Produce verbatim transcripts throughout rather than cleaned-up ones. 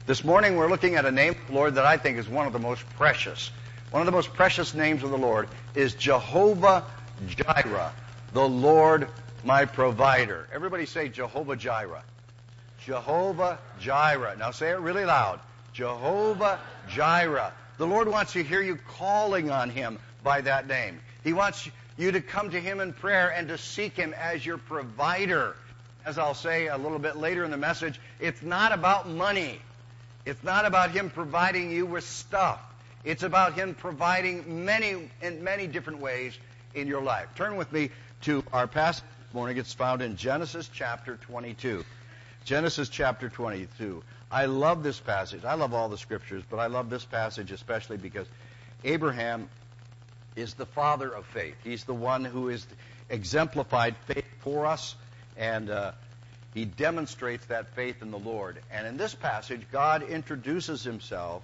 This morning we're looking at a name of the Lord that I think is one of the most precious. One of the most precious names of the Lord is Jehovah Jireh, the Lord my provider. Everybody say Jehovah Jireh. Jehovah Jireh. Now say it really loud. Jehovah Jireh. The Lord wants to hear you calling on Him by that name. He wants you to come to Him in prayer and to seek Him as your provider. As I'll say a little bit later in the message, it's not about money. It's not about Him providing you with stuff. It's about Him providing many, in many different ways in your life. Turn with me to our passage this morning. It's found in Genesis chapter twenty-two. Genesis chapter twenty-two. I love this passage. I love all the scriptures, but I love this passage especially because Abraham is the father of faith. He's the one who is exemplified faith for us, and uh, he demonstrates that faith in the Lord. And in this passage, God introduces Himself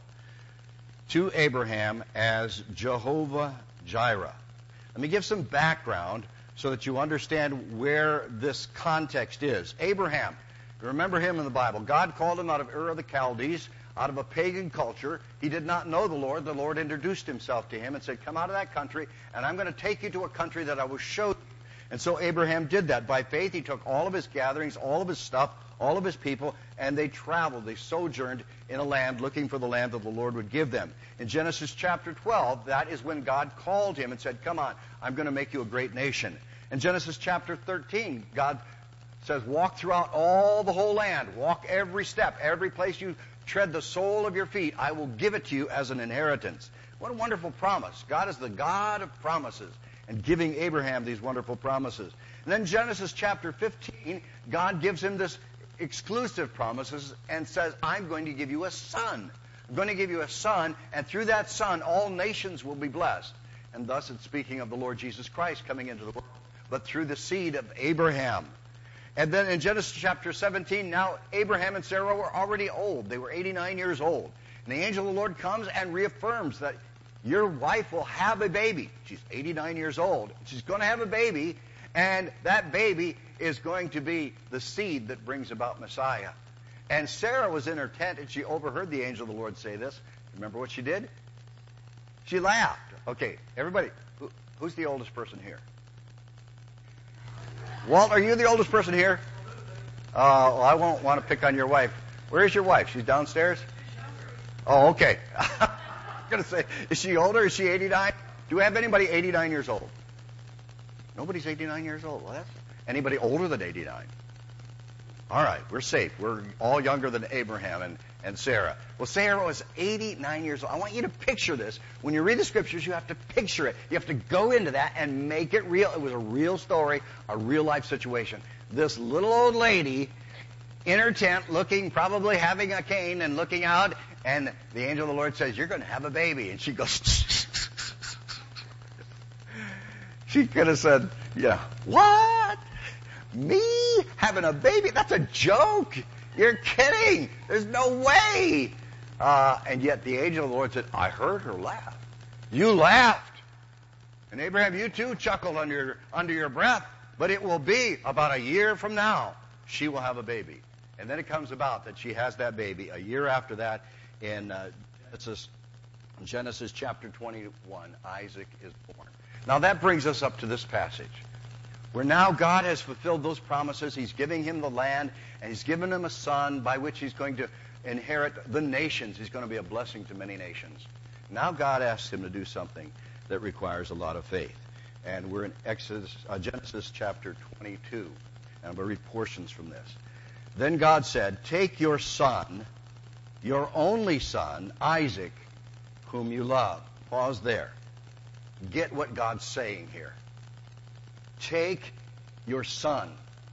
to Abraham as Jehovah Jireh. Let me give some background so that you understand where this context is. Abraham, remember him in the Bible. God called him out of Ur of the Chaldees, out of a pagan culture. He did not know the Lord. The Lord introduced Himself to him and said, come out of that country, and I'm going to take you to a country that I will show you. And so Abraham did that. By faith, he took all of his gatherings, all of his stuff, all of his people, and they traveled. They sojourned in a land looking for the land that the Lord would give them. In Genesis chapter twelve, that is when God called him and said, come on, I'm going to make you a great nation. In Genesis chapter thirteen, God says, walk throughout all the whole land. Walk every step, every place you tread the sole of your feet, I will give it to you as an inheritance. What a wonderful promise. God is the God of promises, and giving Abraham these wonderful promises. And then Genesis chapter fifteen, God gives him this exclusive promises and says, I'm going to give you a son. I'm going to give you a son, and through that son, all nations will be blessed. And thus it's speaking of the Lord Jesus Christ coming into the world, but through the seed of Abraham. And then in Genesis chapter seventeen, now Abraham and Sarah were already old. They were eighty-nine years old. And the angel of the Lord comes and reaffirms that your wife will have a baby. She's eighty-nine years old. She's going to have a baby, and that baby is going to be the seed that brings about Messiah. And Sarah was in her tent, and she overheard the angel of the Lord say this. Remember what she did? She laughed. Okay, everybody, who, who's the oldest person here? Walt, are you the oldest person here? Uh, well, I won't want to pick on your wife. Where is your wife? She's downstairs? Oh, okay. I'm going to say, is she older? Is she eighty-nine? Do we have anybody eighty-nine years old? Nobody's eighty-nine years old. Well, that's anybody older than eighty-nine? All right, we're safe. We're all younger than Abraham and, and Sarah. Well, Sarah was eighty-nine years old. I want you to picture this. When you read the scriptures, you have to picture it. You have to go into that and make it real. It was a real story, a real life situation. This little old lady in her tent looking, probably having a cane and looking out, and the angel of the Lord says, you're going to have a baby. And she goes, she could have said, yeah, what? Me having a baby? That's a joke. You're kidding. There's no way. Uh, and yet the angel of the Lord said, I heard her laugh. You laughed. And Abraham, you too chuckled under your, under your breath. But it will be about a year from now, she will have a baby. And then it comes about that she has that baby. A year after that, in uh, Genesis, Genesis chapter twenty-one, Isaac is born. Now that brings us up to this passage, where now God has fulfilled those promises. He's giving him the land, and He's given him a son by which he's going to inherit the nations. He's going to be a blessing to many nations. Now God asks him to do something that requires a lot of faith. And we're in Exodus, uh, Genesis chapter twenty-two, and I'm going to read portions from this. Then God said, take your son, your only son, Isaac, whom you love. Pause there. Get what God's saying here. Take your son,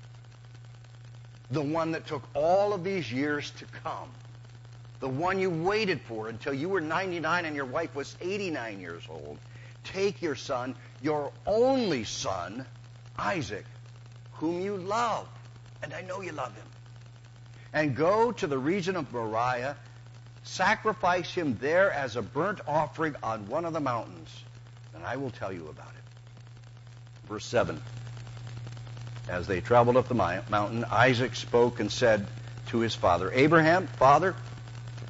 the one that took all of these years to come, the one you waited for until you were ninety-nine and your wife was eighty-nine years old. Take your son, your only son, Isaac, whom you love, and I know you love him, and go to the region of Moriah, sacrifice him there as a burnt offering on one of the mountains, and I will tell you about it. Verse seven. As they traveled up the mountain, Isaac spoke and said to his father, Abraham, Father,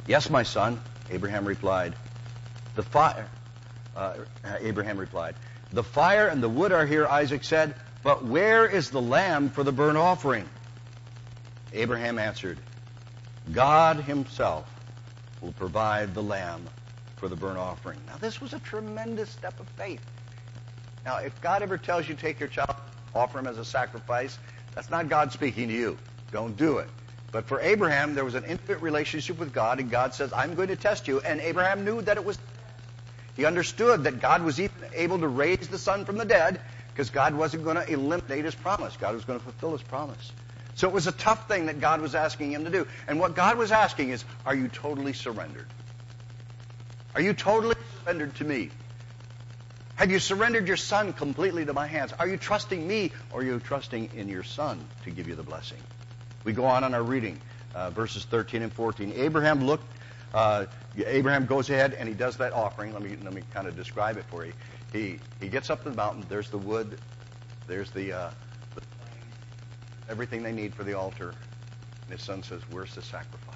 Yes, my son, Abraham replied. The fire, uh, Abraham replied, the fire and the wood are here, Isaac said, but where is the lamb for the burnt offering? Abraham answered, God himself will provide the lamb for the burnt offering. Now, this was a tremendous step of faith. Now, if God ever tells you to take your child, offer him as a sacrifice, that's not God speaking to you. Don't do it. But for Abraham, there was an intimate relationship with God, and God says, I'm going to test you. And Abraham knew that it was. He understood that God was even able to raise the son from the dead, because God wasn't going to eliminate his promise. God was going to fulfill his promise. So it was a tough thing that God was asking him to do. And what God was asking is, are you totally surrendered? Are you totally surrendered to me? Have you surrendered your son completely to my hands? Are you trusting me, or are you trusting in your son to give you the blessing? We go on in our reading, uh, verses thirteen and fourteen. Abraham looked, uh, Abraham goes ahead and he does that offering. Let me let me kind of describe it for you. He he gets up to the mountain. There's the wood. There's the, uh, the everything they need for the altar. And his son says, where's the sacrifice?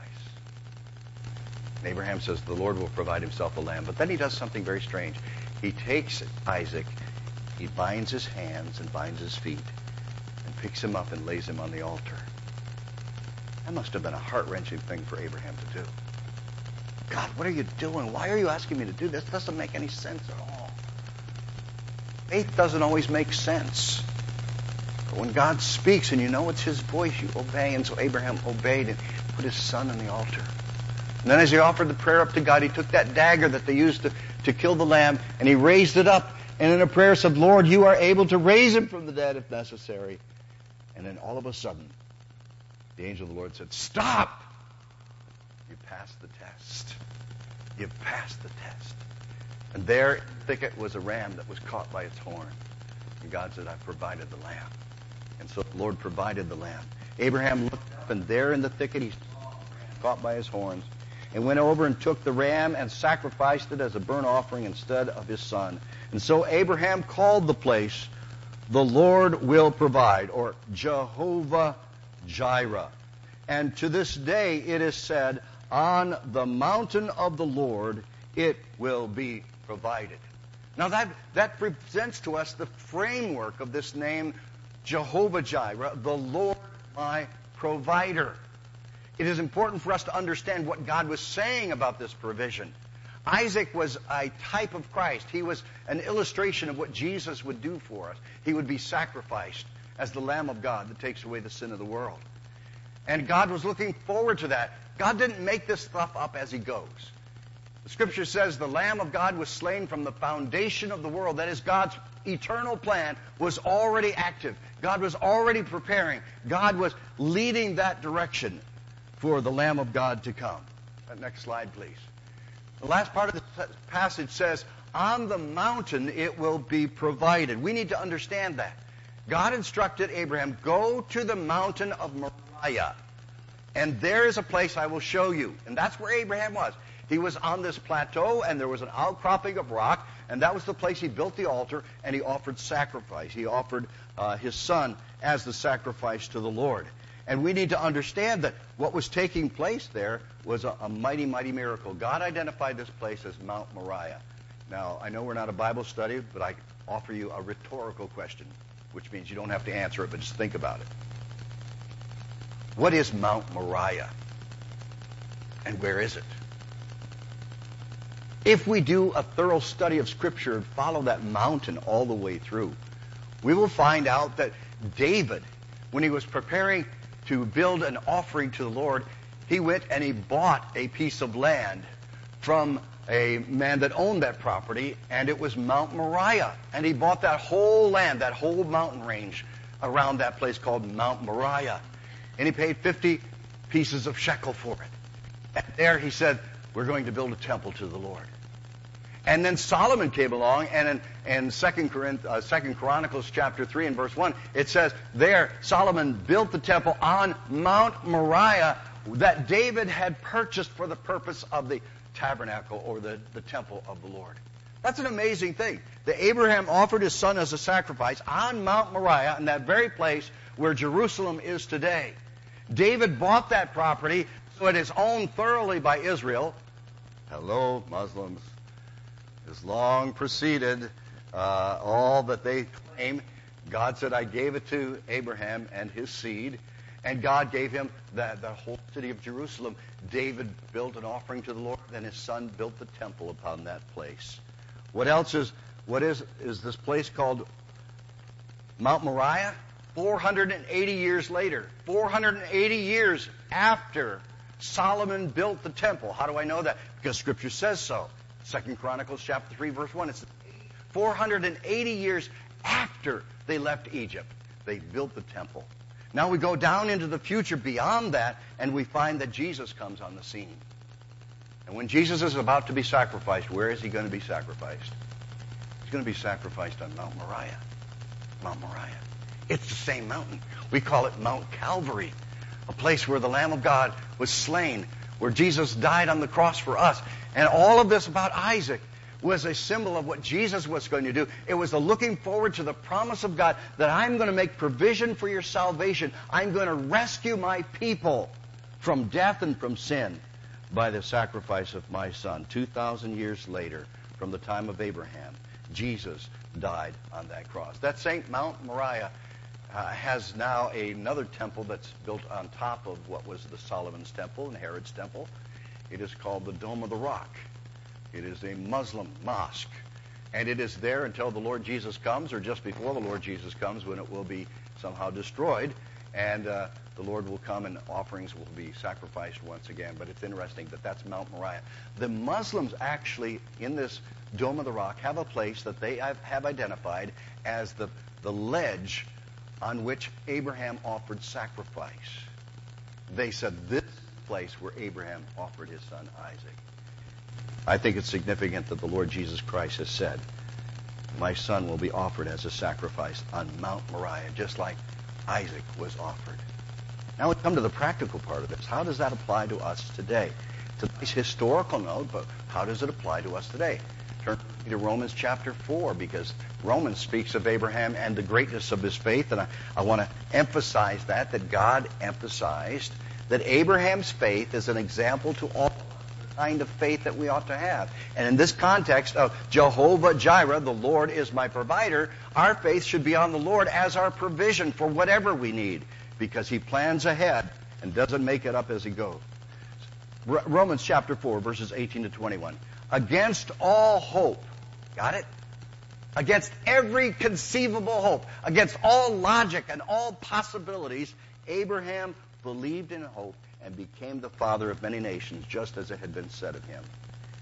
And Abraham says, the Lord will provide himself a lamb. But then he does something very strange. He takes Isaac, he binds his hands and binds his feet, and picks him up and lays him on the altar. That must have been a heart-wrenching thing for Abraham to do. God, what are you doing? Why are you asking me to do this? This doesn't make any sense at all. Faith doesn't always make sense. But when God speaks and you know it's his voice, you obey. And so Abraham obeyed and put his son on the altar. And then as he offered the prayer up to God, he took that dagger that they used to, to kill the lamb, and he raised it up. And in a prayer said, Lord, you are able to raise him from the dead if necessary. And then all of a sudden, the angel of the Lord said, stop! You passed the test. You passed the test. And there in the thicket was a ram that was caught by its horn. And God said, I've provided the lamb. And so the Lord provided the lamb. Abraham looked up, and there in the thicket he saw a ram caught by his horns, and went over and took the ram and sacrificed it as a burnt offering instead of his son. And so Abraham called the place, the Lord will provide, or Jehovah Jireh. And to this day it is said, on the mountain of the Lord it will be provided. Now that, that presents to us the framework of this name, Jehovah Jireh, the Lord my provider. It is important for us to understand what God was saying about this provision. Isaac was a type of Christ. He was an illustration of what Jesus would do for us. He would be sacrificed as the Lamb of God that takes away the sin of the world. And God was looking forward to that. God didn't make this stuff up as he goes. The Scripture says the Lamb of God was slain from the foundation of the world. That is, God's eternal plan was already active. God was already preparing. God was leading that direction for the Lamb of God to come. That next slide, please. The last part of the passage says, on the mountain it will be provided. We need to understand that. God instructed Abraham, go to the mountain of Moriah, and there is a place I will show you. And that's where Abraham was. He was on this plateau, and there was an outcropping of rock, and that was the place he built the altar, and he offered sacrifice. He offered uh, his son as the sacrifice to the Lord. And we need to understand that what was taking place there was a, a mighty, mighty miracle. God identified this place as Mount Moriah. Now, I know we're not a Bible study, but I offer you a rhetorical question, which means you don't have to answer it, but just think about it. What is Mount Moriah? And where is it? If we do a thorough study of Scripture and follow that mountain all the way through, we will find out that David, when he was preparing to build an offering to the Lord, he went and he bought a piece of land from a man that owned that property, and it was Mount Moriah. And he bought that whole land, that whole mountain range around that place called Mount Moriah. And he paid fifty pieces of shekel for it. And there he said, we're going to build a temple to the Lord. And then Solomon came along, and in, in Second Chronicles chapter three and verse one, it says, there Solomon built the temple on Mount Moriah that David had purchased for the purpose of the tabernacle, or the, the temple of the Lord. That's an amazing thing. That Abraham offered his son as a sacrifice on Mount Moriah, in that very place where Jerusalem is today. David bought that property it is owned thoroughly by Israel. Hello, Muslims. Has long preceded uh, all that they claim. God said, I gave it to Abraham and his seed. And God gave him the, the whole city of Jerusalem. David built an offering to the Lord, and his son built the temple upon that place. What else is, what is, is this place called Mount Moriah? four hundred eighty years later. four hundred eighty years after Solomon built the temple. How do I know that? Because Scripture says so. Second Chronicles chapter three, verse one. It's four hundred eighty years after they left Egypt. They built the temple. Now we go down into the future beyond that, and we find that Jesus comes on the scene. And when Jesus is about to be sacrificed, where is he going to be sacrificed? He's going to be sacrificed on Mount Moriah. Mount Moriah. It's the same mountain. We call it Mount Calvary, a place where the Lamb of God was slain, where Jesus died on the cross for us. And all of this about Isaac was a symbol of what Jesus was going to do. It was a looking forward to the promise of God that I'm going to make provision for your salvation. I'm going to rescue my people from death and from sin by the sacrifice of my son. two thousand years later, from the time of Abraham, Jesus died on that cross. That same Mount Moriah uh, has now another temple that's built on top of what was the Solomon's temple and Herod's temple. It is called the Dome of the Rock. It is a Muslim mosque. And it is there until the Lord Jesus comes, or just before the Lord Jesus comes, when it will be somehow destroyed. And uh, the Lord will come and offerings will be sacrificed once again. But it's interesting that that's Mount Moriah. The Muslims actually, in this Dome of the Rock, have a place that they have, have identified as the, the ledge on which Abraham offered sacrifice. They said this place where Abraham offered his son Isaac. I think it's significant that the Lord Jesus Christ has said, my son will be offered as a sacrifice on Mount Moriah, just like Isaac was offered. Now we come to the practical part of this. How does that apply to us today? It's a nice historical note, but how does it apply to us today? Turn to Romans chapter four, because Romans speaks of Abraham and the greatness of his faith, and I, I want to emphasize that, that God emphasized that Abraham's faith is an example to all the kind of faith that we ought to have. And in this context of Jehovah Jireh, the Lord is my provider, our faith should be on the Lord as our provision for whatever we need, because he plans ahead and doesn't make it up as he goes. R- Romans chapter four, verses eighteen to twenty-one. Against all hope, got it? Against every conceivable hope, against all logic and all possibilities, Abraham believed in hope and became the father of many nations, just as it had been said of him.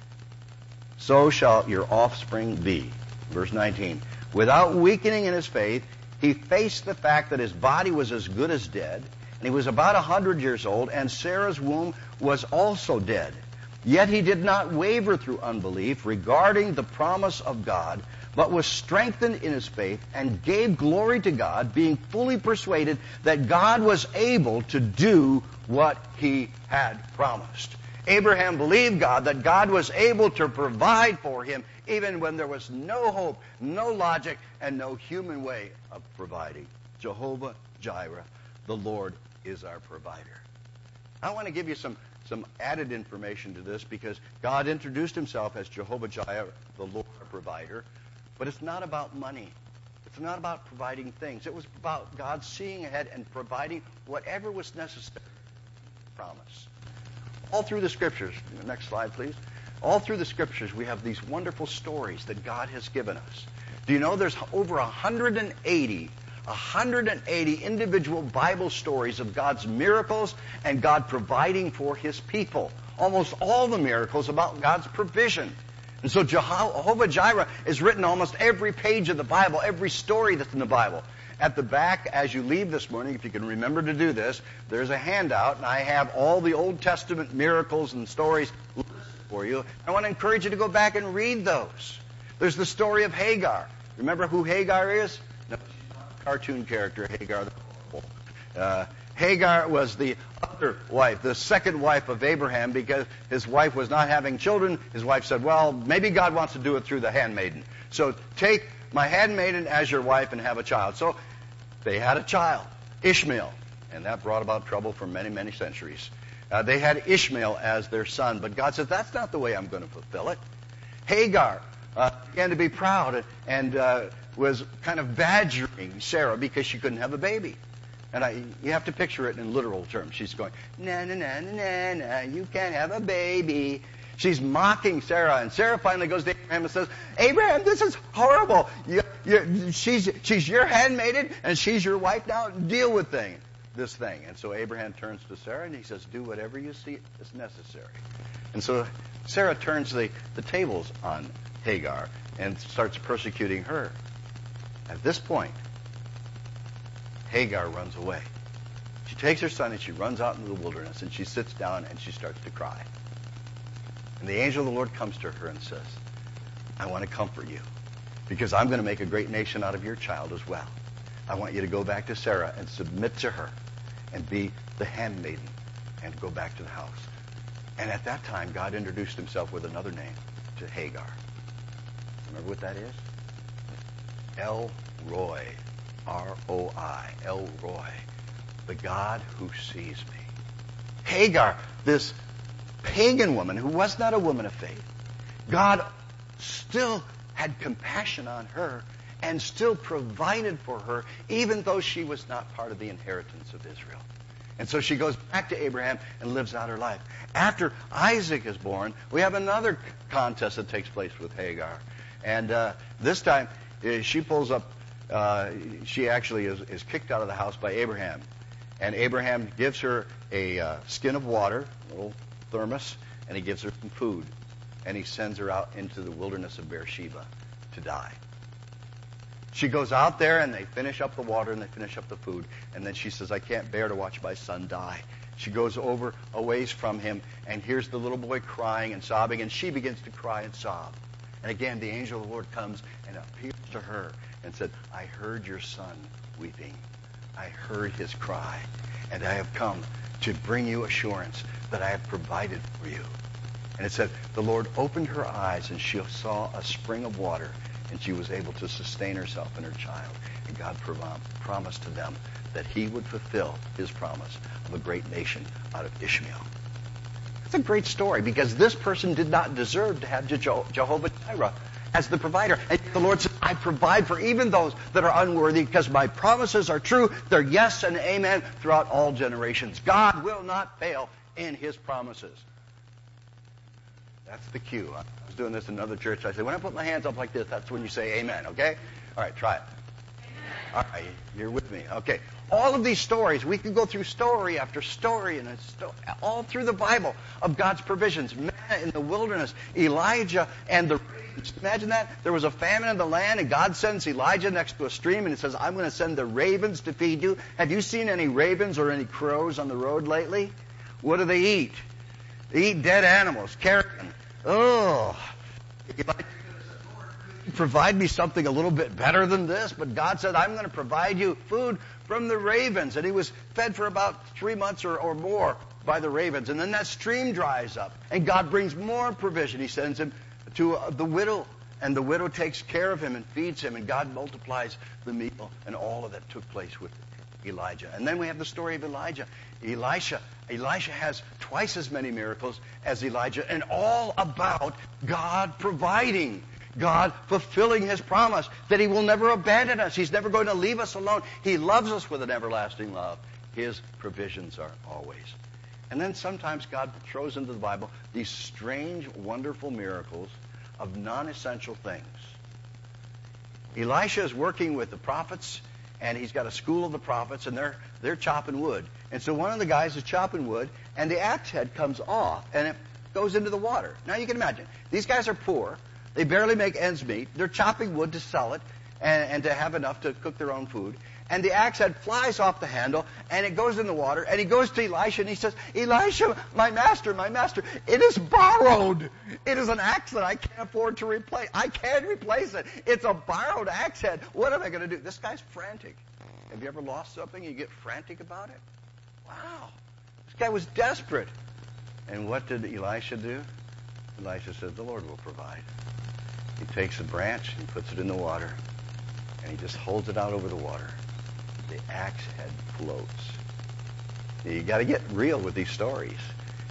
So shall your offspring be. Verse nineteen. Without weakening in his faith, he faced the fact that his body was as good as dead, and he was about a hundred years old, and Sarah's womb was also dead. Yet he did not waver through unbelief regarding the promise of God, but was strengthened in his faith and gave glory to God, being fully persuaded that God was able to do what he had promised. Abraham believed God, that God was able to provide for him, even when there was no hope, no logic, and no human way of providing. Jehovah Jireh, the Lord is our provider. I want to give you some Some added information to this, because God introduced himself as Jehovah Jireh, the Lord our provider. But it's not about money. It's not about providing things. It was about God seeing ahead and providing whatever was necessary. Promise. All through the Scriptures. Next slide, please. All through the Scriptures, we have these wonderful stories that God has given us. Do you know there's over one hundred eighty one hundred eighty individual Bible stories of God's miracles and God providing for his people. Almost all the miracles about God's provision. And so Jehovah Jireh is written almost every page of the Bible, every story that's in the Bible. At the back, as you leave this morning, if you can remember to do this, there's a handout, and I have all the Old Testament miracles and stories for you. I want to encourage you to go back and read those. There's the story of Hagar. Remember who Hagar is? No, she's not a cartoon character, Hagar the horrible. Uh, Hagar was the other wife, the second wife of Abraham, because his wife was not having children. His wife said, well, maybe God wants to do it through the handmaiden. So take my handmaiden as your wife and have a child. So they had a child, Ishmael, and that brought about trouble for many, many centuries. Uh, they had Ishmael as their son, but God says, that's not the way I'm going to fulfill it. Hagar uh, began to be proud and, and uh, was kind of badgering Sarah because she couldn't have a baby. And I, you have to picture it in literal terms. She's going, na, na, na, na, na, na, you can't have a baby. She's mocking Sarah, and Sarah finally goes to Abraham and says, Abraham, this is horrible. You, you, she's, she's your handmaiden, and she's your wife now. Deal with thing, this thing. And so Abraham turns to Sarah, and he says, do whatever you see is necessary. And so Sarah turns the, the tables on Hagar and starts persecuting her. At this point, Hagar runs away. She takes her son and she runs out into the wilderness, and she sits down and she starts to cry. And the angel of the Lord comes to her and says, I want to comfort you because I'm going to make a great nation out of your child as well. I want you to go back to Sarah and submit to her and be the handmaiden and go back to the house. And at that time, God introduced himself with another name to Hagar. Remember what that is? El Roi. R O I. El Roi. The God who sees me. Hagar, this pagan woman who was not a woman of faith, God still had compassion on her and still provided for her, even though she was not part of the inheritance of Israel. And so she goes back to Abraham and lives out her life. After Isaac is born, we have another contest that takes place with Hagar. And uh, this time, uh, she pulls up, uh, she actually is, is kicked out of the house by Abraham. And Abraham gives her a uh, skin of water, a little thermos, and he gives her some food. And he sends her out into the wilderness of Beersheba to die. She goes out there, and they finish up the water, and they finish up the food. And then she says, I can't bear to watch my son die. She goes over a ways from him, and hears the little boy crying and sobbing, and she begins to cry and sob. And again, the angel of the Lord comes and appeals to her and said, I heard your son weeping. I heard his cry, and I have come to bring you assurance that I have provided for you. And it said, the Lord opened her eyes, and she saw a spring of water, and she was able to sustain herself and her child. And God prom- promised to them that he would fulfill his promise of a great nation out of Ishmael. It's a great story because this person did not deserve to have Je- Jehovah Jireh as the provider. And the Lord said, I provide for even those that are unworthy because my promises are true. They're yes and amen throughout all generations. God will not fail in his promises. That's the cue. I was doing this in another church. I said, when I put my hands up like this, that's when you say amen, okay? All right, try it. Amen. All right, you're with me. Okay. All of these stories, we could go through story after story and a sto- all through the Bible of God's provisions. Manna in the wilderness, Elijah and the ravens. Imagine that. There was a famine in the land, and God sends Elijah next to a stream, and it says, I'm going to send the ravens to feed you. Have you seen any ravens or any crows on the road lately? What do they eat? They eat dead animals, carrion. Oh, Elijah provide me something a little bit better than this, but God said, I'm going to provide you food from the ravens. And he was fed for about three months or, or more by the ravens. And then that stream dries up, and God brings more provision. He sends him to uh, the widow, and the widow takes care of him and feeds him, and God multiplies the meal, and all of that took place with Elijah. And then we have the story of Elijah. Elisha. Elisha has twice as many miracles as Elijah, and all about God providing, God fulfilling his promise that he will never abandon us. He's never going to leave us alone. He loves us with an everlasting love. His provisions are always. And then sometimes God throws into the Bible these strange, wonderful miracles of non-essential things. Elisha is working with the prophets, and he's got a school of the prophets, and they're they're chopping wood. And so one of the guys is chopping wood, and the axe head comes off, and it goes into the water. Now you can imagine, these guys are poor. They barely make ends meet. They're chopping wood to sell it and, and to have enough to cook their own food. And the axe head flies off the handle, and it goes in the water, and he goes to Elisha, and he says, Elisha, my master, my master, it is borrowed. It is an axe that I can't afford to replace. I can't replace it. It's a borrowed axe head. What am I going to do? This guy's frantic. Have you ever lost something? You get frantic about it? Wow. This guy was desperate. And what did Elisha do? Elisha said, the Lord will provide. He takes a branch and puts it in the water, and he just holds it out over the water. The axe head floats. You got to get real with these stories.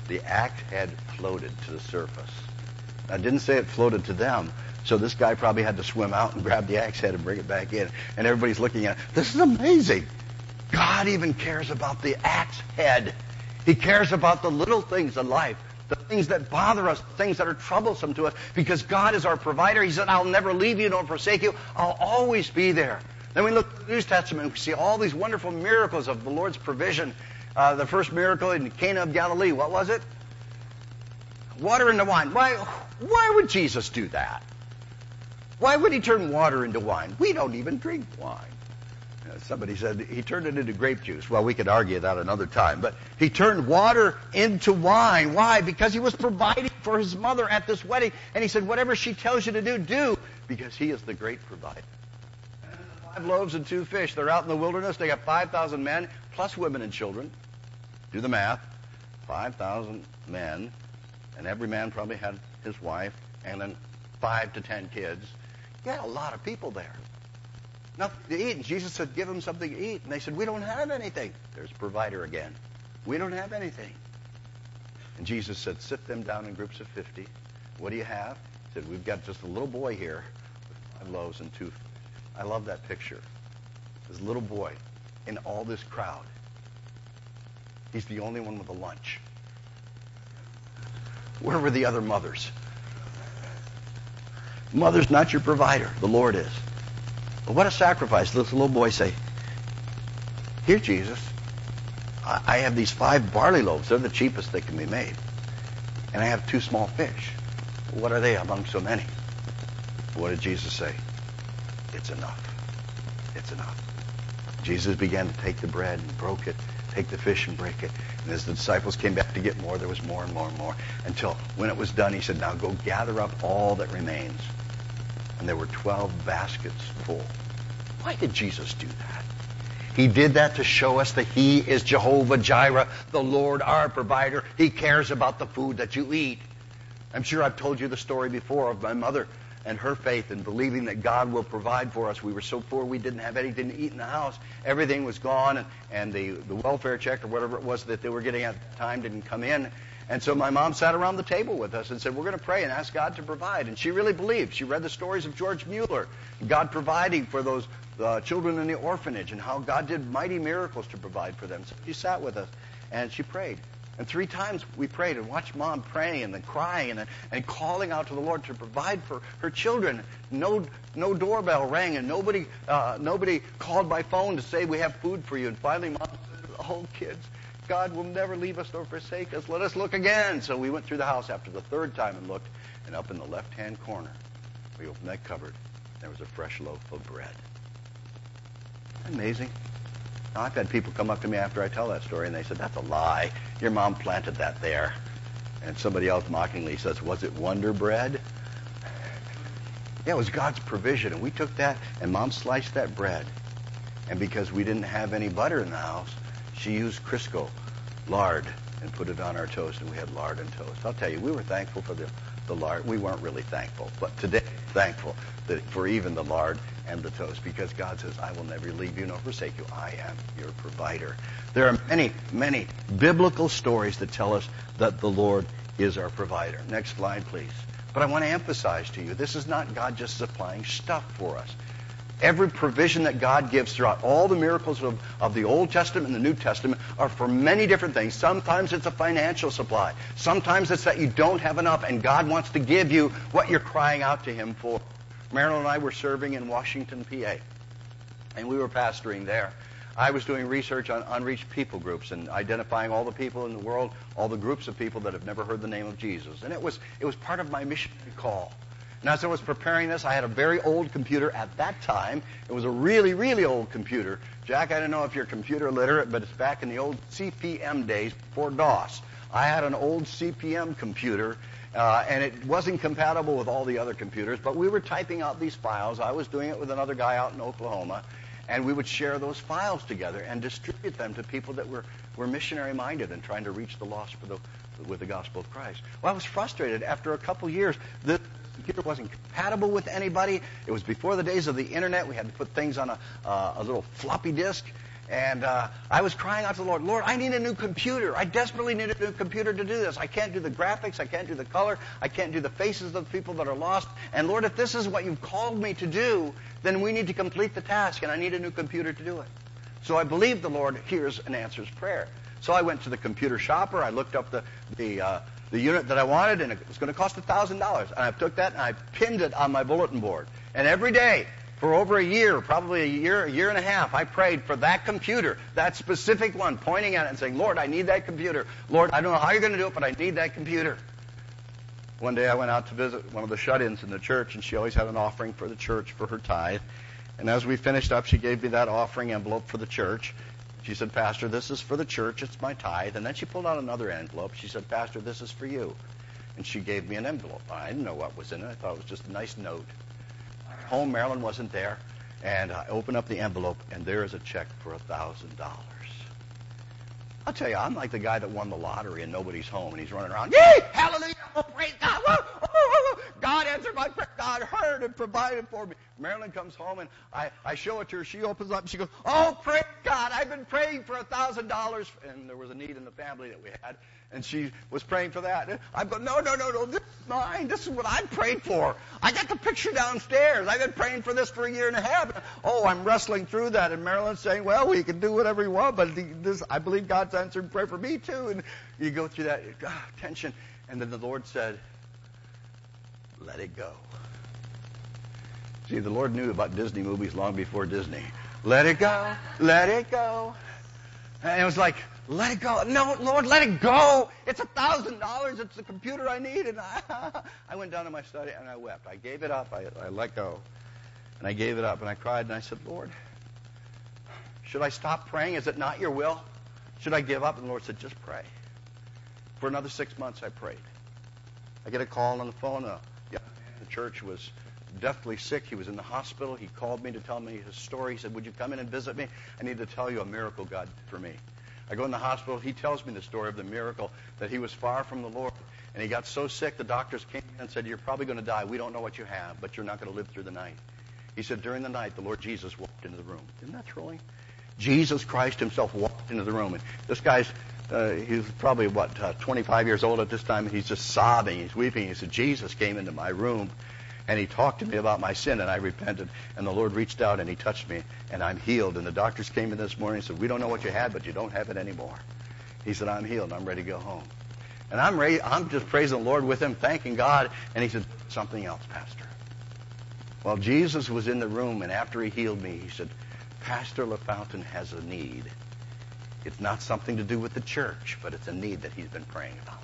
the axe head floated to the surface. I didn't say it floated to them, so this guy probably had to swim out and grab the axe head and bring it back in. And everybody's looking at it. This is amazing. God even cares about the axe head. He cares about the little things in life, the things that bother us, the things that are troublesome to us, because God is our provider. He said, I'll never leave you nor forsake you. I'll always be there. Then we look at the New Testament and we see all these wonderful miracles of the Lord's provision. Uh, the first miracle in Cana of Galilee, what was it? Water into wine. Why, why would Jesus do that? Why would he turn water into wine? We don't even drink wine. Uh, somebody said he turned it into grape juice. Well, we could argue that another time. But he turned water into wine. Why? Because he was providing for his mother at this wedding. And he said, whatever she tells you to do, do. Because he is the great provider. And the five loaves and two fish. They're out in the wilderness. They got five thousand men, plus women and children. Do the math. five thousand men. And every man probably had his wife, and then five to ten kids. You had a lot of people there. Nothing to eat. And Jesus said, give them something to eat. And they said, we don't have anything. There's provider again. We don't have anything. And Jesus said, sit them down in groups of fifty. What do you have? He said, we've got just a little boy here with five loaves and two. I love that picture. This little boy in all this crowd. He's the only one with a lunch. Where were the other mothers? Mother's not your provider. The Lord is. But what a sacrifice. This little boy say, here, Jesus, I, I have these five barley loaves. They're the cheapest they can be made. And I have two small fish. What are they among so many? What did Jesus say? It's enough. It's enough. Jesus began to take the bread and broke it, take the fish and break it. And as the disciples came back to get more, there was more and more and more. Until when it was done, he said, now go gather up all that remains. And there were twelve baskets full. Why did Jesus do that? He did that to show us that he is Jehovah Jireh, the Lord our provider. He cares about the food that you eat. I'm sure I've told you the story before of my mother and her faith and believing that God will provide for us. We were so poor we didn't have anything to eat in the house. Everything was gone, and, and the, the welfare check or whatever it was that they were getting at the time didn't come in. And so my mom sat around the table with us and said, we're going to pray and ask God to provide. And she really believed. She read the stories of George Mueller, God providing for those uh, children in the orphanage and how God did mighty miracles to provide for them. So she sat with us and she prayed. And three times we prayed and watched Mom praying and then crying and, and calling out to the Lord to provide for her children. No no doorbell rang and nobody uh, nobody called by phone to say we have food for you. And finally Mom said to the whole kids, God will never leave us nor forsake us. Let us look again. So we went through the house after the third time and looked. And up in the left-hand corner, we opened that cupboard. There was a fresh loaf of bread. Isn't that amazing? Now, I've had people come up to me after I tell that story, and they said, that's a lie. Your mom planted that there. And somebody else mockingly says, was it Wonder Bread? Yeah, it was God's provision. And we took that, and Mom sliced that bread. And because we didn't have any butter in the house, she used Crisco lard and put it on our toast, and we had lard and toast. I'll tell you, we were thankful for the, the lard. We weren't really thankful, but today thankful that for even the lard and the toast, because God says, I will never leave you nor forsake you. I am your provider. There are many, many biblical stories that tell us that the Lord is our provider. Next slide, please. But I want to emphasize to you, this is not God just supplying stuff for us. Every provision that God gives throughout all the miracles of, of the Old Testament and the New Testament are for many different things. Sometimes it's a financial supply. Sometimes it's that you don't have enough and God wants to give you what you're crying out to him for. Marilyn and I were serving in Washington, P A, and we were pastoring there. I was doing research on unreached people groups and identifying all the people in the world, all the groups of people that have never heard the name of Jesus. And it was it was part of my missionary call. And as I was preparing this, I had a very old computer at that time. It was a really, really old computer. Jack, I don't know if you're computer literate, but it's back in the old C P M days before DOS. I had an old C P M computer, uh, and it wasn't compatible with all the other computers, but we were typing out these files. I was doing it with another guy out in Oklahoma, and we would share those files together and distribute them to people that were, were missionary-minded and trying to reach the lost for the, with the gospel of Christ. Well, I was frustrated. After a couple years, the computer wasn't compatible with anybody. It was before the days of the internet. We had to put things on a, uh, a little floppy disk. And uh, I was crying out to the Lord, Lord, I need a new computer. I desperately need a new computer to do this. I can't do the graphics. I can't do the color. I can't do the faces of the people that are lost. And Lord, if this is what you've called me to do, then we need to complete the task, and I need a new computer to do it. So I believe the Lord hears and answers prayer. So I went to the computer shopper. I looked up the the, uh, the unit that I wanted, and it was going to cost one thousand dollars. And I took that and I pinned it on my bulletin board. And every day, for over a year, probably a year, a year and a half, I prayed for that computer, that specific one, pointing at it and saying, Lord, I need that computer. Lord, I don't know how you're going to do it, but I need that computer. One day I went out to visit one of the shut-ins in the church, and she always had an offering for the church for her tithe. And as we finished up, she gave me that offering envelope for the church. She said, Pastor, this is for the church. It's my tithe. And then she pulled out another envelope. She said, Pastor, this is for you. And she gave me an envelope. I didn't know what was in it. I thought it was just a nice note. Home, Marilyn wasn't there, and I opened up the envelope, and there is a check for a thousand dollars. I'll tell you, I'm like the guy that won the lottery and nobody's home, and he's running around, yay, hallelujah, oh, praise God, whoa, oh, oh, oh. God answered my prayer, God heard and provided for me. Marilyn comes home, and I, I show it to her. She opens up, and she goes, oh, praise God, I've been praying for a thousand dollars, and there was a need in the family that we had, and she was praying for that. I go, no, no, no, no, this is mine. This is what I prayed for. I got the picture downstairs. I've been praying for this for a year and a half. Oh, I'm wrestling through that, and Marilyn's saying, well, we can do whatever you want, but this, I believe God's answered prayer for me too. And you go through that ah, tension, and then the Lord said, let it go. See, the Lord knew about Disney movies long before Disney. Let it go, let it go. And it was like, let it go. No, Lord, let it go. It's a thousand dollars. It's the computer I need. And I, I went down to my study and I wept. I gave it up. I, I let go. And I gave it up and I cried and I said, Lord, should I stop praying? Is it not your will? Should I give up? And the Lord said, just pray. For another six months I prayed. I get a call on the phone. A young man in the church was deathly sick. He was in the hospital. He called me to tell me his story. He said, would you come in and visit me? I need to tell you a miracle God did for me. I go in the hospital. He tells me the story of the miracle that he was far from the Lord. And he got so sick, the doctors came in and said, you're probably going to die. We don't know what you have, but you're not going to live through the night. He said, during the night, the Lord Jesus walked into the room. Isn't that thrilling? Jesus Christ himself walked into the room. And this guy's, uh, he was probably, what, uh, twenty-five years old at this time. And he's just sobbing. He's weeping. He said, Jesus came into my room. And he talked to me about my sin, and I repented. And the Lord reached out, and he touched me, and I'm healed. And the doctors came in this morning and said, we don't know what you had, but you don't have it anymore. He said, I'm healed. I'm ready to go home. And I'm ready, I'm just praising the Lord with him, thanking God. And he said, something else, Pastor. Well, Jesus was in the room, and after he healed me, he said, Pastor LaFountain has a need. It's not something to do with the church, but it's a need that he's been praying about.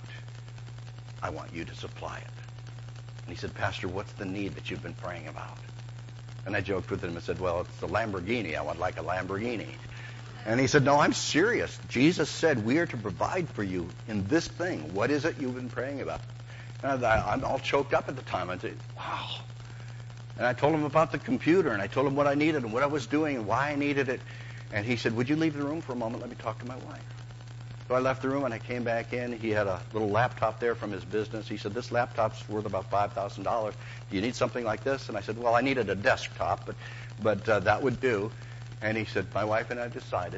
I want you to supply it. And he said, Pastor, what's the need that you've been praying about? And I joked with him and said, well, it's the Lamborghini. I would like a Lamborghini. And he said, no, I'm serious. Jesus said we are to provide for you in this thing. What is it you've been praying about? And I, I'm all choked up at the time. I said, wow. And I told him about the computer, and I told him what I needed and what I was doing and why I needed it. And he said, would you leave the room for a moment? Let me talk to my wife. So I left the room, and I came back in. He had a little laptop there from his business. He said, this laptop's worth about five thousand dollars. Do you need something like this? And I said, well, I needed a desktop, but but uh, that would do. And he said, my wife and I decided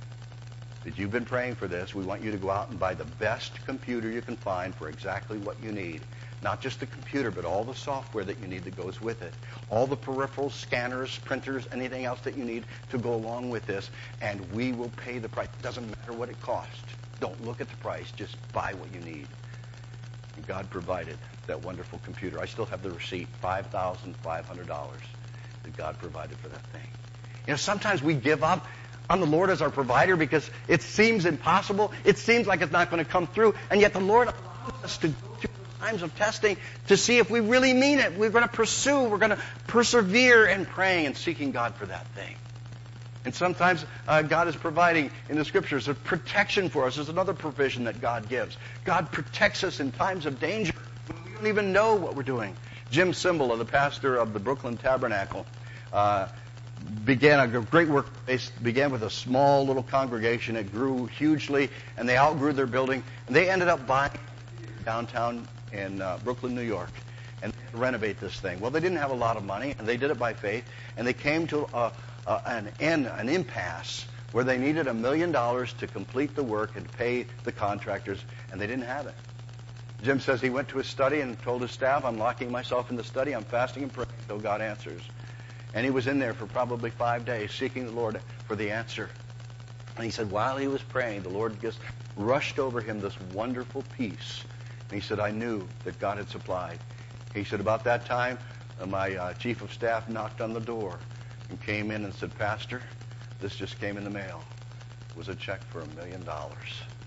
that you've been praying for this. We want you to go out and buy the best computer you can find for exactly what you need. Not just the computer, but all the software that you need that goes with it. All the peripherals, scanners, printers, anything else that you need to go along with this. And we will pay the price. It doesn't matter what it costs. Don't look at the price. Just buy what you need. And God provided that wonderful computer. I still have the receipt, five thousand five hundred dollars that God provided for that thing. You know, sometimes we give up on the Lord as our provider because it seems impossible. It seems like it's not going to come through. And yet the Lord allows us to go through times of testing to see if we really mean it. We're going to pursue. We're going to persevere in praying and seeking God for that thing. And sometimes uh, God is providing in the Scriptures a protection for us. There's another provision that God gives. God protects us in times of danger when we don't even know what we're doing. Jim Cymbala, the pastor of the Brooklyn Tabernacle, uh, began a great work. They began with a small little congregation. It grew hugely, and they outgrew their building. And they ended up buying downtown in uh, Brooklyn, New York, and renovate this thing. Well, they didn't have a lot of money, and they did it by faith. And they came to a, a, an end, an impasse where they needed a million dollars to complete the work and pay the contractors, and they didn't have it. Jim says he went to his study and told his staff, I'm locking myself in the study, I'm fasting and praying until God answers. And he was in there for probably five days seeking the Lord for the answer. And he said while he was praying, the Lord just rushed over him this wonderful peace. And he said, I knew that God had supplied. He said, about that time, uh, my uh, chief of staff knocked on the door and came in and said, Pastor, this just came in the mail. It was a check for a million dollars.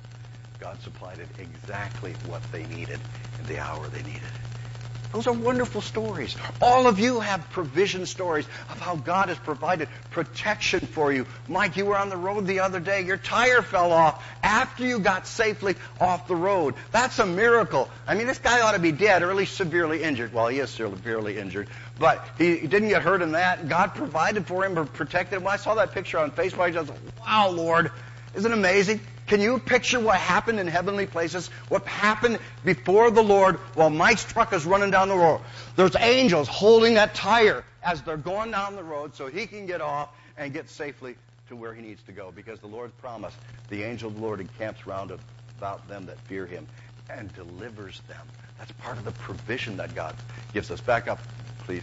God supplied it exactly what they needed in the hour they needed. Those are wonderful stories. All of you have provision stories of how God has provided protection for you. Mike, you were on the road the other day. Your tire fell off after you got safely off the road. That's a miracle. I mean, this guy ought to be dead or at least severely injured. Well, he is severely injured. But he, he didn't get hurt in that. God provided for him or protected him. When I saw that picture on Facebook, I just, wow, Lord, isn't it amazing? Can you picture what happened in heavenly places? What happened before the Lord while Mike's truck is running down the road? There's angels holding that tire as they're going down the road so he can get off and get safely to where he needs to go, because the Lord promised the angel of the Lord encamps round about them that fear him and delivers them. That's part of the provision that God gives us. Back up, please.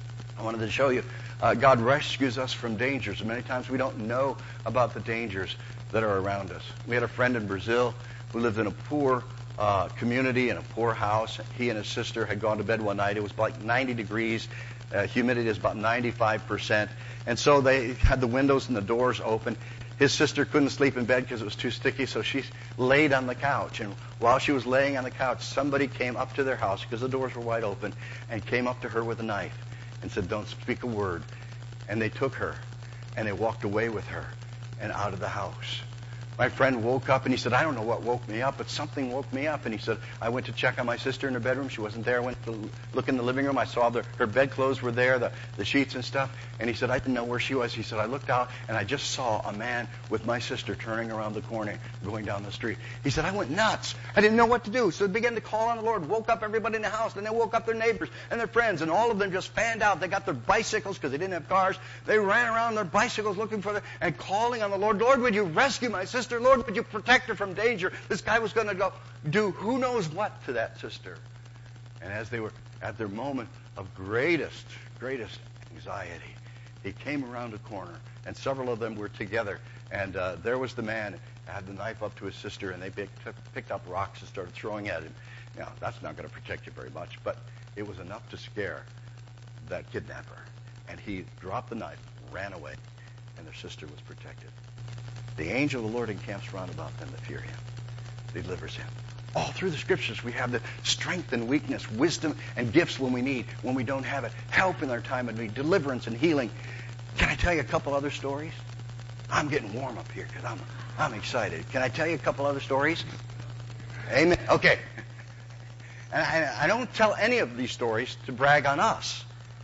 I wanted to show you uh, God rescues us from dangers. And many times we don't know about the dangers that are around us. We had a friend in Brazil who lived in a poor uh, community in a poor house. He and his sister had gone to bed one night. It was like ninety degrees. Uh, humidity is about ninety-five percent. And so they had the windows and the doors open. His sister couldn't sleep in bed because it was too sticky, so she laid on the couch. And while she was laying on the couch, somebody came up to their house because the doors were wide open and came up to her with a knife and said, don't speak a word. And they took her and they walked away with her and out of the house. My friend woke up and he said, I don't know what woke me up, but something woke me up. And he said, I went to check on my sister in her bedroom. She wasn't there. I went to look in the living room. I saw the, her bedclothes were there, the, the sheets and stuff. And he said, I didn't know where she was. He said, I looked out and I just saw a man with my sister turning around the corner, going down the street. He said, I went nuts. I didn't know what to do. So they began to call on the Lord, woke up everybody in the house. Then they woke up their neighbors and their friends. And all of them just fanned out. They got their bicycles because they didn't have cars. They ran around their bicycles looking for them and calling on the Lord. Lord, would you rescue my sister? Lord, would you protect her from danger? This guy was going to go do who knows what to that sister. And as they were at their moment of greatest, greatest anxiety, he came around a corner, and several of them were together. And uh, there was the man, had the knife up to his sister, and they picked, picked up rocks and started throwing at him. Now, that's not going to protect you very much, but it was enough to scare that kidnapper. And he dropped the knife, ran away, and their sister was protected. The angel of the Lord encamps round about them that fear him, delivers him. All through the scriptures we have the strength and weakness, wisdom and gifts when we need, when we don't have it, help in our time of need, deliverance and healing. Can I tell you a couple other stories? I'm getting warm up here because I'm, I'm excited. Can I tell you a couple other stories? Amen. Okay. And I, I don't tell any of these stories to brag on us.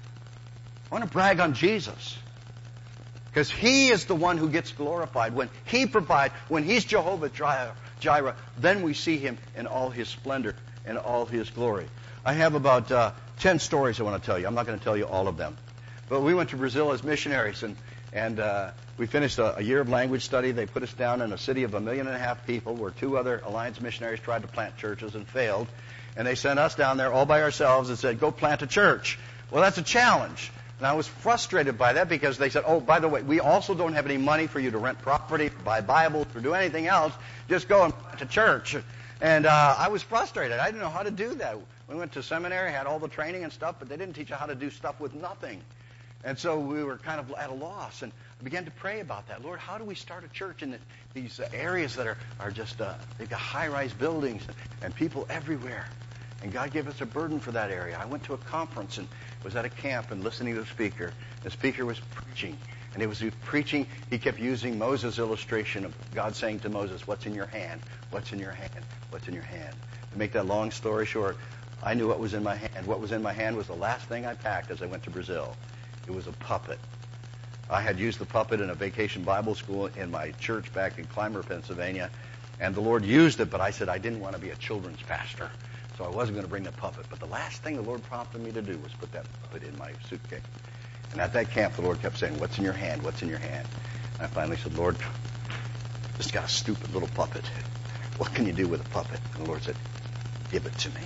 I want to brag on Jesus. Because he is the one who gets glorified. When he provides, when he's Jehovah Jireh, then we see him in all his splendor and all his glory. I have about uh, ten stories I want to tell you. I'm not going to tell you all of them. But we went to Brazil as missionaries, and, and uh, we finished a, a year of language study. They put us down in a city of a million and a half people where two other Alliance missionaries tried to plant churches and failed. And they sent us down there all by ourselves and said, go plant a church. Well, that's a challenge. And I was frustrated by that because they said, oh, by the way, we also don't have any money for you to rent property, buy Bibles, or do anything else. Just go and plant a church. And uh, I was frustrated. I didn't know how to do that. We went to seminary, had all the training and stuff, but they didn't teach you how to do stuff with nothing. And so we were kind of at a loss. And I began to pray about that. Lord, how do we start a church in these areas that are, are just, uh, they've got high-rise buildings and people everywhere? And God gave us a burden for that area. I went to a conference and was at a camp and listening to the speaker. The speaker was preaching. And he was preaching, he kept using Moses' illustration of God saying to Moses, what's in your hand? What's in your hand? What's in your hand? To make that long story short, I knew what was in my hand. What was in my hand was the last thing I packed as I went to Brazil. It was a puppet. I had used the puppet in a vacation Bible school in my church back in Clymer, Pennsylvania. And the Lord used it, but I said I didn't want to be a children's pastor. So I wasn't going to bring the puppet. But the last thing the Lord prompted me to do was put that puppet in my suitcase. And at that camp, the Lord kept saying, what's in your hand? What's in your hand? I finally said, Lord, just got a stupid little puppet. What can you do with a puppet? And the Lord said, give it to me.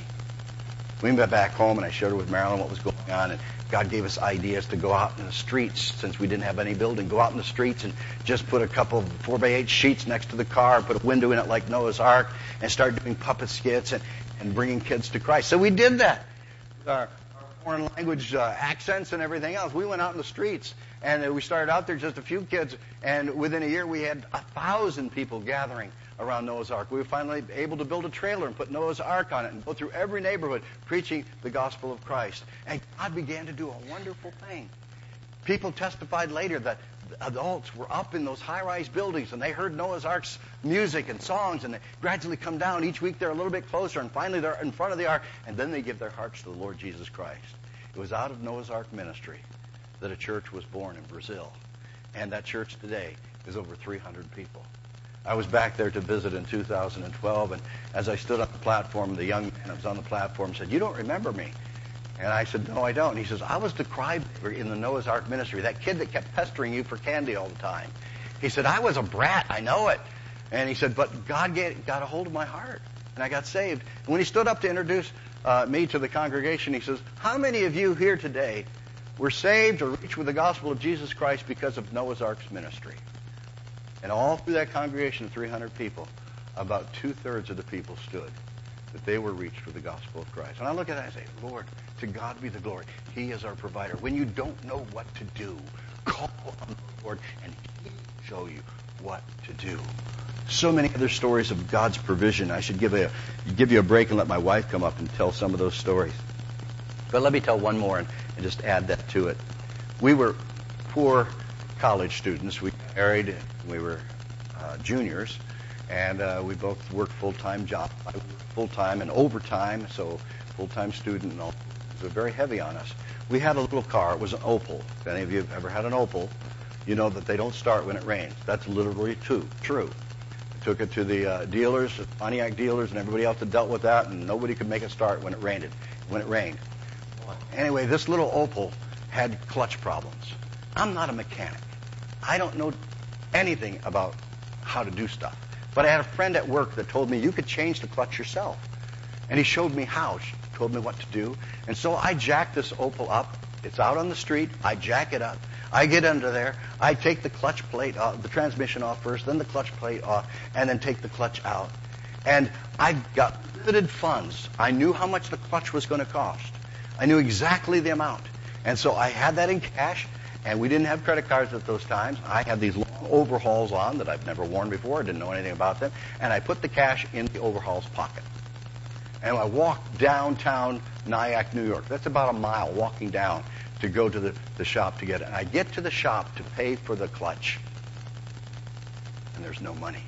We went back home, and I shared with Marilyn what was going on, and God gave us ideas to go out in the streets, since we didn't have any building, go out in the streets and just put a couple of four by eight sheets next to the car, put a window in it like Noah's Ark, and start doing puppet skits and, and bringing kids to Christ. So we did that. Our, our foreign language uh, accents and everything else. We went out in the streets, and uh, we started out there, just a few kids, and within a year we had a thousand people gathering around Noah's Ark. We were finally able to build a trailer and put Noah's Ark on it and go through every neighborhood preaching the gospel of Christ. And God began to do a wonderful thing. People testified later that adults were up in those high-rise buildings, and they heard Noah's Ark's music and songs, and they gradually come down. Each week they're a little bit closer, and finally they're in front of the Ark, and then they give their hearts to the Lord Jesus Christ. It was out of Noah's Ark ministry that a church was born in Brazil. And that church today is over three hundred people. I was back there to visit in two thousand twelve, and as I stood on the platform, the young man that was on the platform said, you don't remember me? And I said, no, I don't. And he says, I was the crybaby in the Noah's Ark ministry, that kid that kept pestering you for candy all the time. He said, I was a brat, I know it. And he said, but God get, got a hold of my heart, and I got saved. And when he stood up to introduce uh, me to the congregation, he says, how many of you here today were saved or reached with the gospel of Jesus Christ because of Noah's Ark's ministry? And all through that congregation of three hundred people, about two-thirds of the people stood, that they were reached with the gospel of Christ. And I look at that and I say, Lord, to God be the glory. He is our provider. When you don't know what to do, call on the Lord, and He will show you what to do. So many other stories of God's provision. I should give a give you a break and let my wife come up and tell some of those stories. But let me tell one more and, and just add that to it. We were poor college students. We got married. We were uh, juniors, and uh, we both worked full-time jobs. I worked full-time and overtime, so full-time student and all. It was very heavy on us. We had a little car. It was an Opel. If any of you have ever had an Opel, you know that they don't start when it rains. That's literally true. True. I took it to the uh, dealers, the Pontiac dealers, and everybody else that dealt with that, and nobody could make it start when it rained. When it rained. Anyway, this little Opel had clutch problems. I'm not a mechanic. I don't know anything about how to do stuff. But I had a friend at work that told me you could change the clutch yourself. And he showed me how. He told me what to do. And so I jacked this Opel up. It's out on the street. I jack it up. I get under there. I take the clutch plate off, the transmission off first, then the clutch plate off, and then take the clutch out. And I got limited funds. I knew how much the clutch was going to cost. I knew exactly the amount. And so I had that in cash. And we didn't have credit cards at those times. I had these long overhauls on that I've never worn before. I didn't know anything about them. And I put the cash in the overhauls pocket. And I walked downtown Nyack, New York. That's about a mile walking down to go to the, the shop to get it. And I get to the shop to pay for the clutch. And there's no money.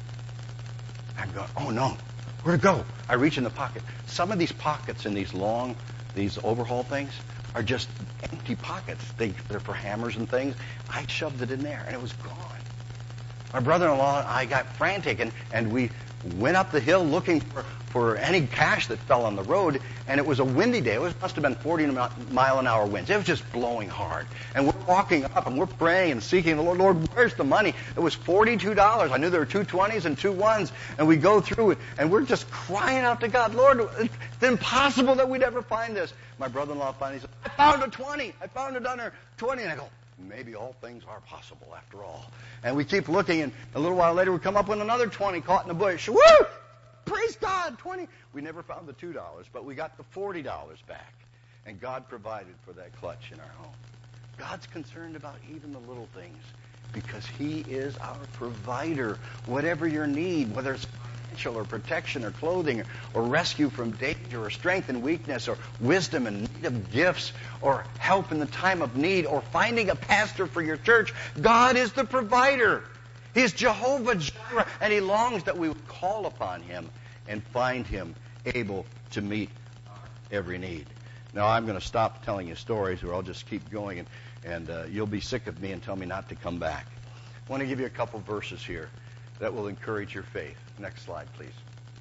I'm going, oh no, where'd it go? I reach in the pocket. Some of these pockets in these long, these overhaul things, are just empty pockets. They, they're for hammers and things. I shoved it in there, and it was gone. My brother-in-law and I got frantic, and, and we went up the hill looking for, for any cash that fell on the road, and it was a windy day. It was, must have been forty mile an hour winds. It was just blowing hard. And we're walking up, and we're praying and seeking the Lord. Lord, where's the money? It was forty-two dollars. I knew there were two twenties and two ones, and we go through it, and we're just crying out to God, Lord, it's impossible that we'd ever find this. My brother-in-law finally said, I found a twenty. I found it under twenty. And I go, maybe all things are possible after all. And we keep looking, and a little while later we come up with another twenty caught in a bush. Woo! Praise God, twenty. We never found the two dollars, but we got the forty dollars back. And God provided for that clutch in our home. God's concerned about even the little things because He is our provider. Whatever your need, whether it's financial or protection or clothing or, or rescue from danger or strength and weakness or wisdom and need of gifts or help in the time of need or finding a pastor for your church, God is the provider. He is Jehovah Jireh, and He longs that we would call upon Him and find Him able to meet every need. Now, I'm going to stop telling you stories, or I'll just keep going, and, and uh, you'll be sick of me and tell me not to come back. I want to give you a couple verses here that will encourage your faith. Next slide, please.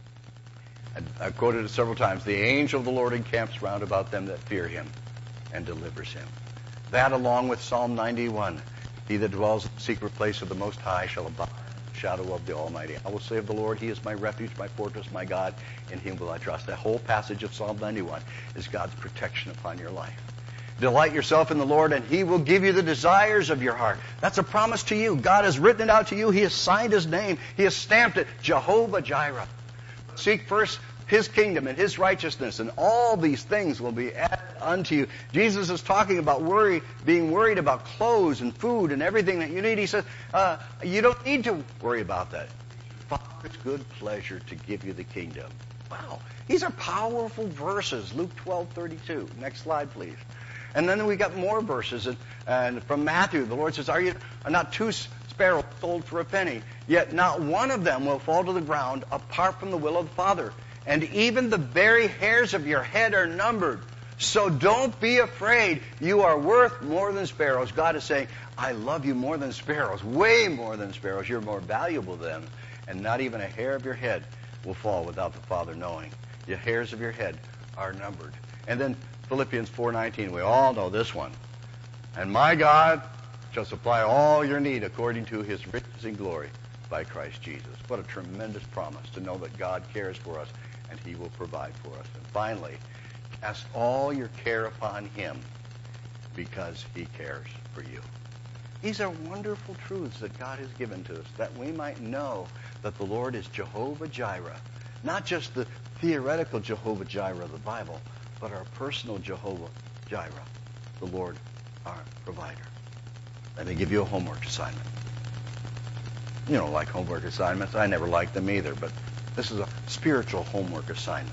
I, I've quoted it several times. The angel of the Lord encamps round about them that fear Him and delivers him. That, along with Psalm ninety-one, He that dwells in the secret place of the Most High shall abide in the shadow of the Almighty. I will say of the Lord, He is my refuge, my fortress, my God. In Him will I trust. That whole passage of Psalm ninety-one is God's protection upon your life. Delight yourself in the Lord, and He will give you the desires of your heart. That's a promise to you. God has written it out to you. He has signed His name. He has stamped it. Jehovah Jireh. Seek first His kingdom and His righteousness, and all these things will be added unto you. Jesus is talking about worry, being worried about clothes and food and everything that you need. He says, uh, you don't need to worry about that. Father's good pleasure to give you the kingdom. Wow. These are powerful verses. Luke twelve thirty-two. Next slide, please. And then we got more verses. And, and from Matthew, the Lord says, are you are not two sparrows sold for a penny? Yet not one of them will fall to the ground apart from the will of the Father. And even the very hairs of your head are numbered. So don't be afraid. You are worth more than sparrows. God is saying, I love you more than sparrows, way more than sparrows. You're more valuable than them. And not even a hair of your head will fall without the Father knowing. The hairs of your head are numbered. And then Philippians four nineteen, we all know this one. And my God shall supply all your need according to His riches in glory by Christ Jesus. What a tremendous promise to know that God cares for us and He will provide for us. And finally, cast all your care upon Him because He cares for you. These are wonderful truths that God has given to us, that we might know that the Lord is Jehovah Jireh. Not just the theoretical Jehovah Jireh of the Bible, but our personal Jehovah Jireh, the Lord our provider. Let me give you a homework assignment. You don't like homework assignments. I never liked them either, but this is a spiritual homework assignment.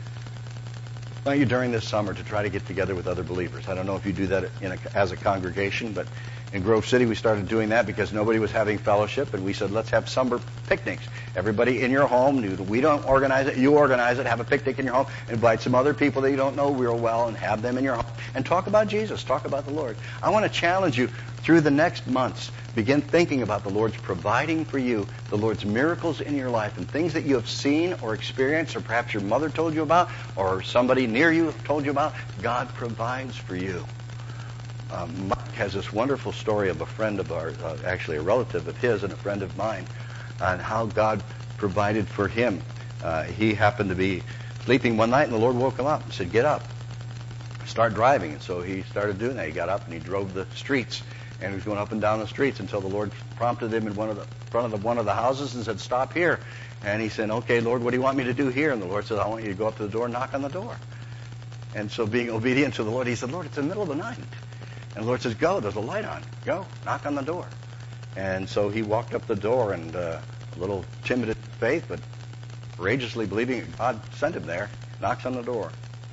I want you during this summer to try to get together with other believers. I don't know if you do that in a, as a congregation, but in Grove City we started doing that because nobody was having fellowship, and we said, let's have summer picnics. Everybody in your home, we don't organize it, you organize it, have a picnic in your home, invite some other people that you don't know real well and have them in your home, and talk about Jesus, talk about the Lord. I want to challenge you through the next months. Begin thinking about the Lord's providing for you, the Lord's miracles in your life, and things that you have seen or experienced, or perhaps your mother told you about, or somebody near you told you about. God provides for you. Um, Mike has this wonderful story of a friend of ours, uh, actually a relative of his and a friend of mine, on how God provided for him. Uh, he happened to be sleeping one night, and the Lord woke him up and said, get up, start driving. And so he started doing that. He got up and he drove the streets. And he was going up and down the streets until the Lord prompted him in one of the front of the, one of the houses and said, stop here. And he said, okay, Lord, what do you want me to do here? And the Lord said, I want you to go up to the door and knock on the door. And so being obedient to the Lord, he said, Lord, it's in the middle of the night. And the Lord says, go, there's a light on. Go, knock on the door. And so he walked up the door, and uh, a little timid in faith, but courageously believing that God sent him there, knocks on the door.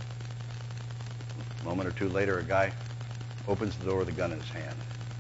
A moment or two later, a guy opens the door with a gun in his hand.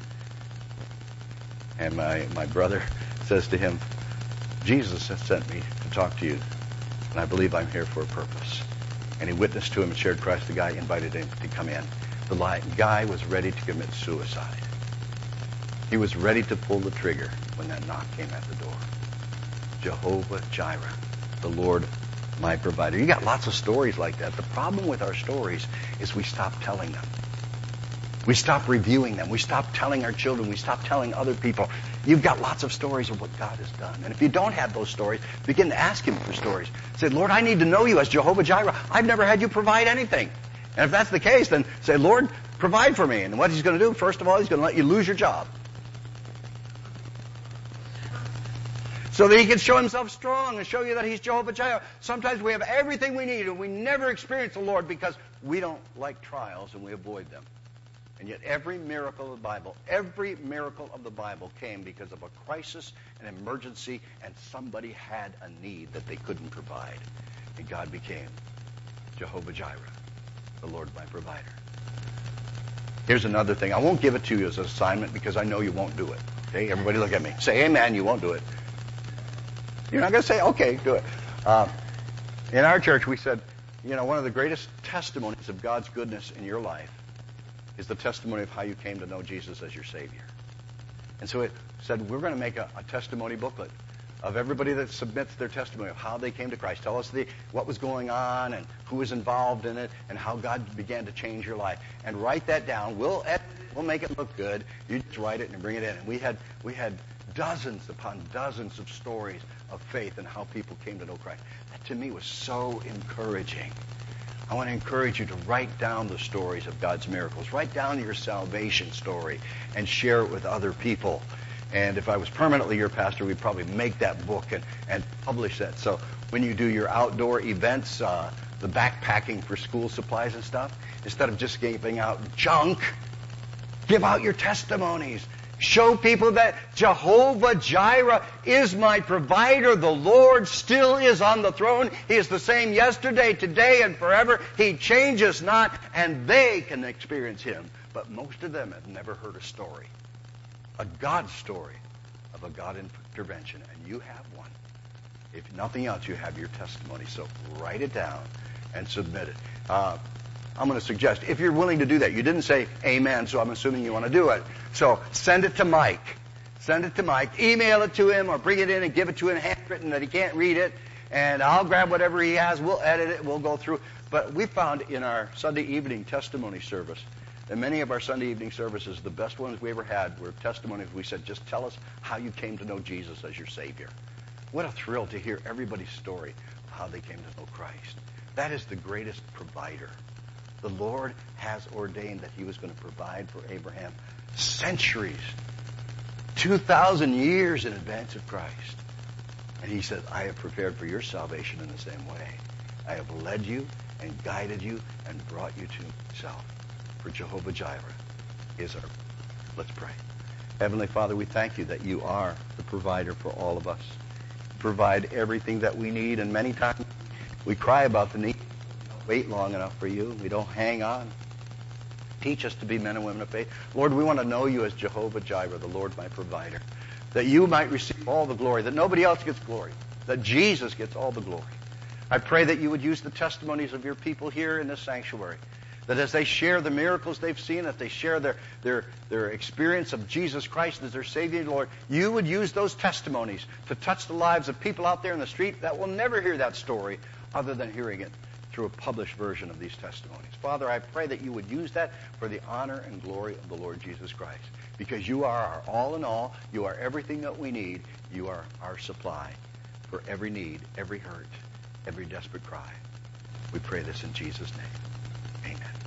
And my, my brother says to him, Jesus has sent me to talk to you, and I believe I'm here for a purpose. And he witnessed to him and shared Christ. The guy invited him to come in. The guy was ready to commit suicide. He was ready to pull the trigger when that knock came at the door. Jehovah Jireh, the Lord my provider. You got lots of stories like that. The problem with our stories is we stop telling them. We stop reviewing them. We stop telling our children. We stop telling other people. You've got lots of stories of what God has done. And if you don't have those stories, begin to ask Him for stories. Say, Lord, I need to know you as Jehovah Jireh. I've never had you provide anything. And if that's the case, then say, Lord, provide for me. And what He's going to do, first of all, He's going to let you lose your job. So that He can show Himself strong and show you that He's Jehovah Jireh. Sometimes we have everything we need and we never experience the Lord because we don't like trials and we avoid them. And yet every miracle of the Bible, every miracle of the Bible came because of a crisis, an emergency, and somebody had a need that they couldn't provide. And God became Jehovah Jireh, the Lord my provider. Here's another thing. I won't give it to you as an assignment because I know you won't do it. Okay, everybody look at me. Say amen, you won't do it. You're not going to say, okay, do it. Uh, in our church, we said, you know, one of the greatest testimonies of God's goodness in your life is the testimony of how you came to know Jesus as your Savior. And so it said, we're going to make a, a testimony booklet of everybody that submits their testimony of how they came to Christ. Tell us the, what was going on and who was involved in it and how God began to change your life. And write that down. We'll edit it We'll make it look good. You just write it and bring it in. And we had we had dozens upon dozens of stories of faith and how people came to know Christ. That to me was so encouraging. I want to encourage you to write down the stories of God's miracles. Write down your salvation story and share it with other people. And if I was permanently your pastor, we'd probably make that book and, and publish that. So when you do your outdoor events, uh, the backpacking for school supplies and stuff, instead of just giving out junk, give out your testimonies. Show people that Jehovah Jireh is my provider. The Lord still is on the throne. He is the same yesterday, today, and forever. He changes not, and they can experience Him. But most of them have never heard a story, a God story of a God intervention, and you have one. If nothing else, you have your testimony. So write it down and submit it. Uh, I'm going to suggest, if you're willing to do that, you didn't say amen, so I'm assuming you want to do it. So send it to Mike. Send it to Mike. Email it to him or bring it in and give it to him handwritten that he can't read it. And I'll grab whatever he has. We'll edit it. We'll go through. But we found in our Sunday evening testimony service, and many of our Sunday evening services, the best ones we ever had were testimonies. We said, just tell us how you came to know Jesus as your Savior. What a thrill to hear everybody's story of how they came to know Christ. That is the greatest provider. The Lord has ordained that He was going to provide for Abraham centuries, two thousand years in advance of Christ. And He said, I have prepared for your salvation in the same way. I have led you and guided you and brought you to Himself. For Jehovah Jireh is our... Let's pray. Heavenly Father, we thank You that You are the provider for all of us. You provide everything that we need, and many times we cry about the need. Wait long enough for You. We don't hang on. Teach us to be men and women of faith. Lord, we want to know You as Jehovah Jireh, the Lord my provider, that You might receive all the glory, that nobody else gets glory, that Jesus gets all the glory. I pray that You would use the testimonies of Your people here in this sanctuary, that as they share the miracles they've seen, that they share their, their, their experience of Jesus Christ as their Savior, Lord, You would use those testimonies to touch the lives of people out there in the street that will never hear that story other than hearing it through a published version of these testimonies. Father, I pray that You would use that for the honor and glory of the Lord Jesus Christ, because You are our all in all. You are everything that we need. You are our supply for every need, every hurt, every desperate cry. We pray this in Jesus' name. Amen.